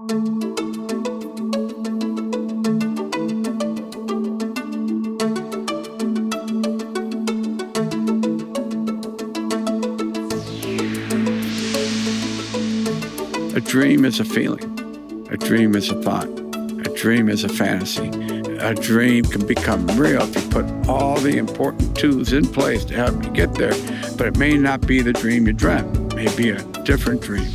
A dream is a feeling. A dream is a thought. A dream is a fantasy. A dream can become real if you put all the important tools in place to help you get there, but it may not be the dream you dreamt. It may be a different dream.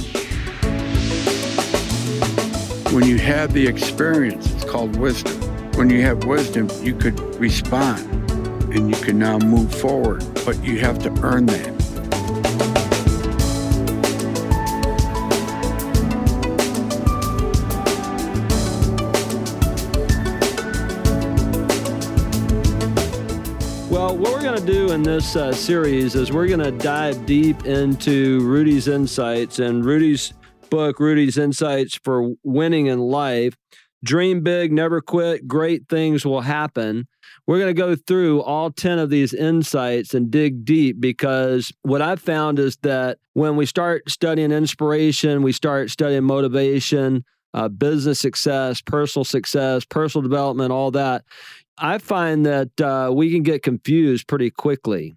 When you have the experience, it's called wisdom. When you have wisdom, you could respond and you can now move forward, but you have to earn that. Well, what we're going to do in this series is we're going to dive deep into Rudy's insights and Rudy's book, Rudy's Insights for Winning in Life. Dream big, never quit, great things will happen. We're going to go through all 10 of these insights and dig deep, because what I've found is that when we start studying inspiration, we start studying motivation, business success, personal development, all that, I find that we can get confused pretty quickly.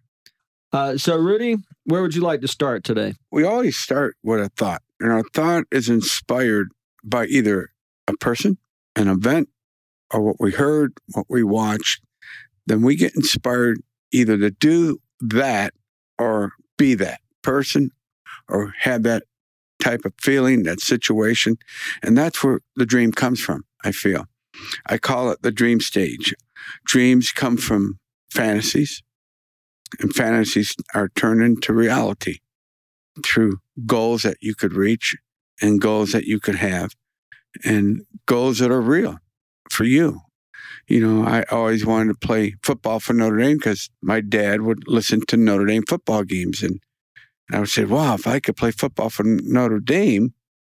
So, Rudy, where would you like to start today? We always start with a thought, and our thought is inspired by either a person, an event, or what we heard, what we watched. Then we get inspired either to do that or be that person or have that type of feeling, that situation. And that's where the dream comes from, I feel. I call it the dream stage. Dreams come from fantasies, and fantasies are turned into reality through goals that you could reach and goals that you could have and goals that are real for you. You know, I always wanted to play football for Notre Dame because my dad would listen to Notre Dame football games. And I would say, wow, if I could play football for Notre Dame,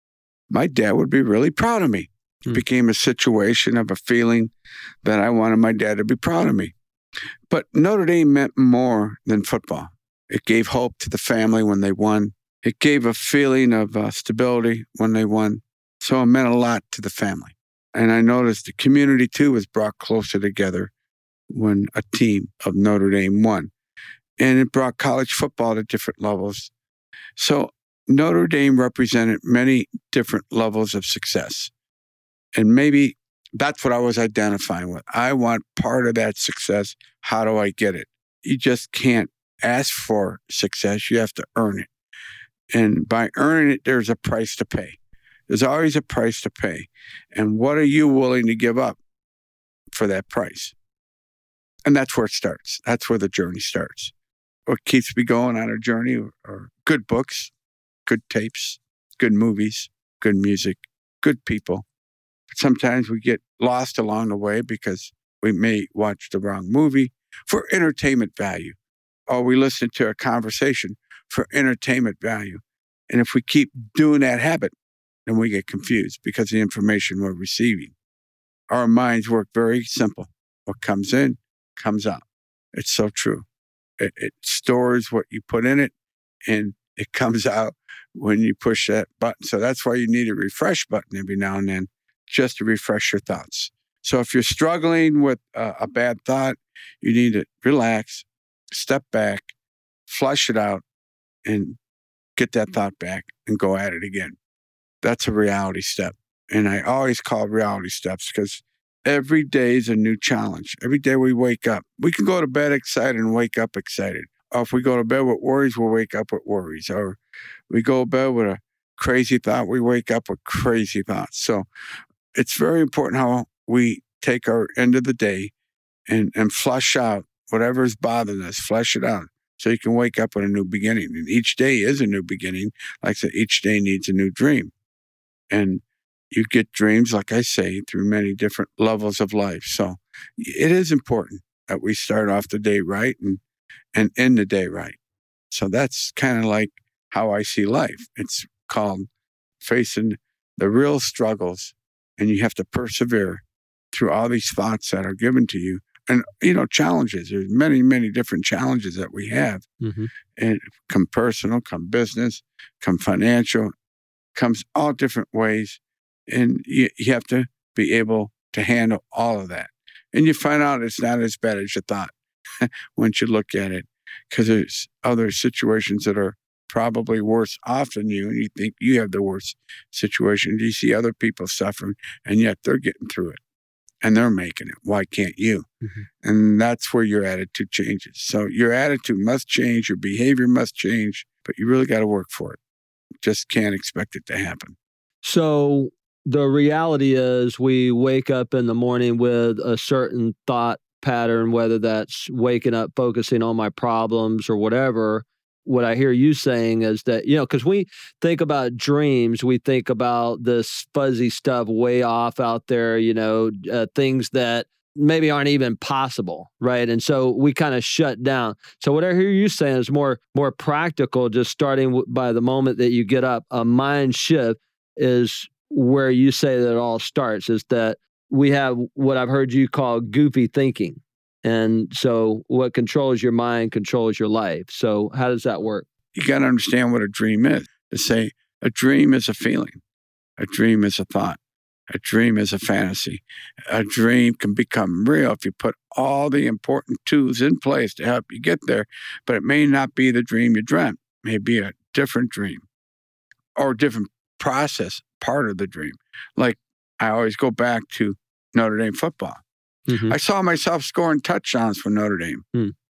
my dad would be really proud of me. It became a situation of a feeling that I wanted my dad to be proud of me. But Notre Dame meant more than football. It gave hope to the family when they won. It gave a feeling of stability when they won. So it meant a lot to the family. And I noticed the community, too, was brought closer together when a team of Notre Dame won. And it brought college football to different levels. So Notre Dame represented many different levels of success. And maybe that's what I was identifying with. I want part of that success. How do I get it? You just can't ask for success. You have to earn it. And by earning it, there's a price to pay. There's always a price to pay. And what are you willing to give up for that price? And that's where it starts. That's where the journey starts. What keeps me going on a journey are good books, good tapes, good movies, good music, good people. Sometimes we get lost along the way because we may watch the wrong movie for entertainment value, or we listen to a conversation for entertainment value. And if we keep doing that habit, then we get confused because of the information we're receiving. Our minds work very simple. What comes in, comes out. It's so true. It stores what you put in it, and it comes out when you push that button. So that's why you need a refresh button every now and then, just to refresh your thoughts. So if you're struggling with a bad thought, you need to relax, step back, flush it out, and get that thought back and go at it again. That's a reality step. And I always call reality steps because every day is a new challenge. Every day we wake up. We can go to bed excited and wake up excited. Or if we go to bed with worries, we'll wake up with worries. Or we go to bed with a crazy thought, we wake up with crazy thoughts. So it's very important how we take our end of the day and flush out whatever is bothering us, flush it out so you can wake up with a new beginning. And each day is a new beginning. Like I said, each day needs a new dream. And you get dreams, like I say, through many different levels of life. So it is important that we start off the day right and end the day right. So that's kind of like how I see life. It's called facing the real struggles, and you have to persevere through all these thoughts that are given to you. And, challenges. There's many, many different challenges that we have. Mm-hmm. And come personal, come business, come financial, comes all different ways. And you have to be able to handle all of that. And you find out it's not as bad as you thought once you look at it, because there's other situations that are probably worse off than you, and you think you have the worst situation. You see other people suffering, and yet they're getting through it, and they're making it. Why can't you? Mm-hmm. And that's where your attitude changes. So your attitude must change, your behavior must change, but you really got to work for it. Just can't expect it to happen. So the reality is we wake up in the morning with a certain thought pattern, whether that's waking up focusing on my problems or whatever. What I hear you saying is that, because we think about dreams, we think about this fuzzy stuff way off out there, things that maybe aren't even possible, right? And so we kind of shut down. So what I hear you saying is more practical, just starting by the moment that you get up. A mind shift is where you say that it all starts, is that we have what I've heard you call goofy thinking. And so what controls your mind controls your life. So how does that work? You got to understand what a dream is. To say a dream is a feeling. A dream is a thought. A dream is a fantasy. A dream can become real if you put all the important tools in place to help you get there, but it may not be the dream you dreamt. It may be a different dream or a different process, part of the dream. Like I always go back to Notre Dame football. Mm-hmm. I saw myself scoring touchdowns for Notre Dame.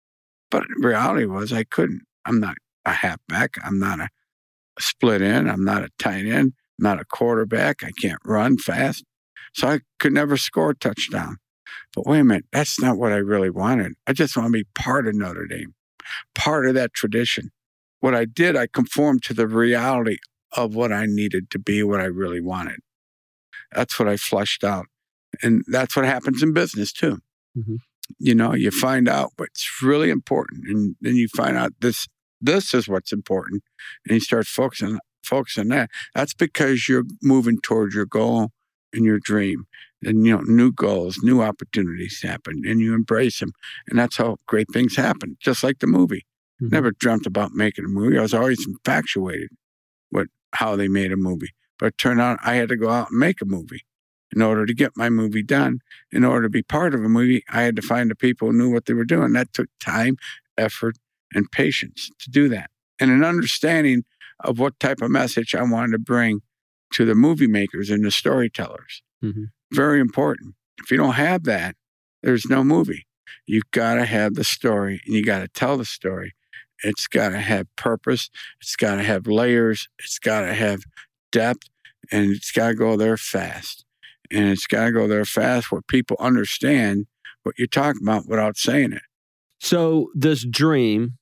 But the reality was I couldn't. I'm not a halfback. I'm not a split end. I'm not a tight end. I'm not a quarterback. I can't run fast. So I could never score a touchdown. But wait a minute, that's not what I really wanted. I just want to be part of Notre Dame, part of that tradition. What I did, I conformed to the reality of what I needed to be, what I really wanted. That's what I flushed out. And that's what happens in business too. Mm-hmm. You find out what's really important, and then you find out this is what's important, and you start focusing on that. That's because you're moving towards your goal and your dream. And, new goals, new opportunities happen, and you embrace them. And that's how great things happen, just like the movie. Mm-hmm. Never dreamt about making a movie. I was always infatuated with how they made a movie. But it turned out I had to go out and make a movie. In order to get my movie done, in order to be part of a movie, I had to find the people who knew what they were doing. That took time, effort, and patience to do that. And an understanding of what type of message I wanted to bring to the movie makers and the storytellers. Mm-hmm. Very important. If you don't have that, there's no movie. You got to have the story, and you got to tell the story. It's got to have purpose. It's got to have layers. It's got to have depth, and it's got to go there fast. And it's got to go there fast where people understand what you're talking about without saying it. So this dream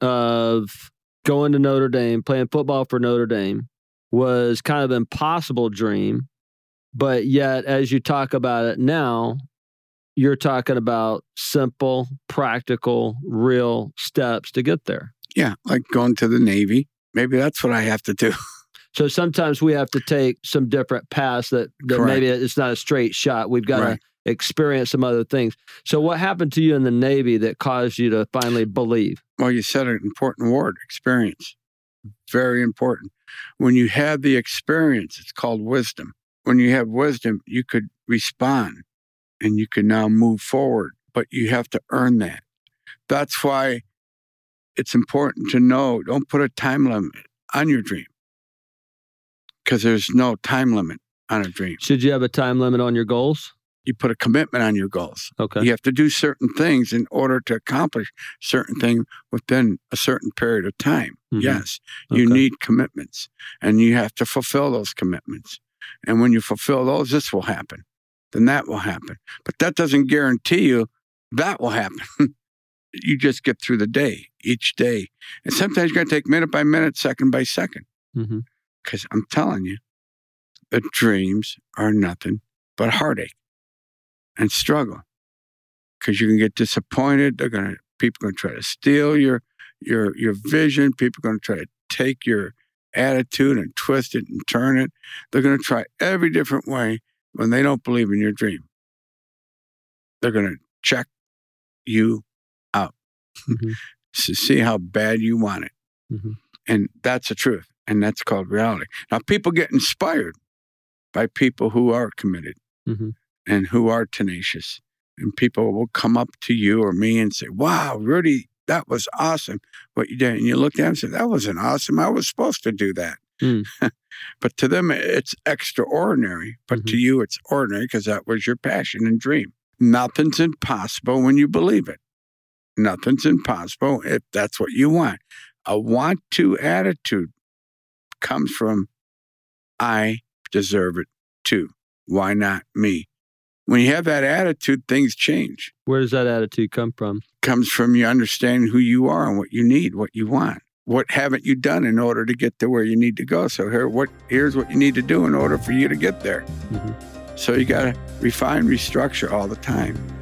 of going to Notre Dame, playing football for Notre Dame, was kind of an impossible dream. But yet, as you talk about it now, you're talking about simple, practical, real steps to get there. Yeah, like going to the Navy. Maybe that's what I have to do. So sometimes we have to take some different paths that maybe it's not a straight shot. We've got to experience some other things. So what happened to you in the Navy that caused you to finally believe? Well, you said an important word, experience. Very important. When you have the experience, it's called wisdom. When you have wisdom, you could respond and you can now move forward, but you have to earn that. That's why it's important to know, don't put a time limit on your dream. Because there's no time limit on a dream. Should you have a time limit on your goals? You put a commitment on your goals. Okay. You have to do certain things in order to accomplish certain things within a certain period of time. Mm-hmm. Yes. You need commitments, and you have to fulfill those commitments. And when you fulfill those, this will happen. Then that will happen. But that doesn't guarantee you that will happen. You just get through the day, each day. And sometimes you're going to take minute by minute, second by second. Mm-hmm. Because I'm telling you, the dreams are nothing but heartache and struggle. Because you can get disappointed. People are going to try to steal your vision. People are going to try to take your attitude and twist it and turn it. They're going to try every different way when they don't believe in your dream. They're going to check you out to see how bad you want it. Mm-hmm. And that's the truth. And that's called reality. Now, people get inspired by people who are committed and who are tenacious. And people will come up to you or me and say, wow, Rudy, that was awesome what you did. And you look at them and say, that wasn't awesome. I was supposed to do that. But to them, it's extraordinary. But to you, it's ordinary because that was your passion and dream. Nothing's impossible when you believe it. Nothing's impossible if that's what you want. A want to attitude comes from, I deserve it too. Why not me? When you have that attitude, things change. Where does that attitude come from? Comes from you understanding who you are and what you need, what you want. What haven't you done in order to get to where you need to go? So here's what you need to do in order for you to get there. So you got to refine, restructure all the time.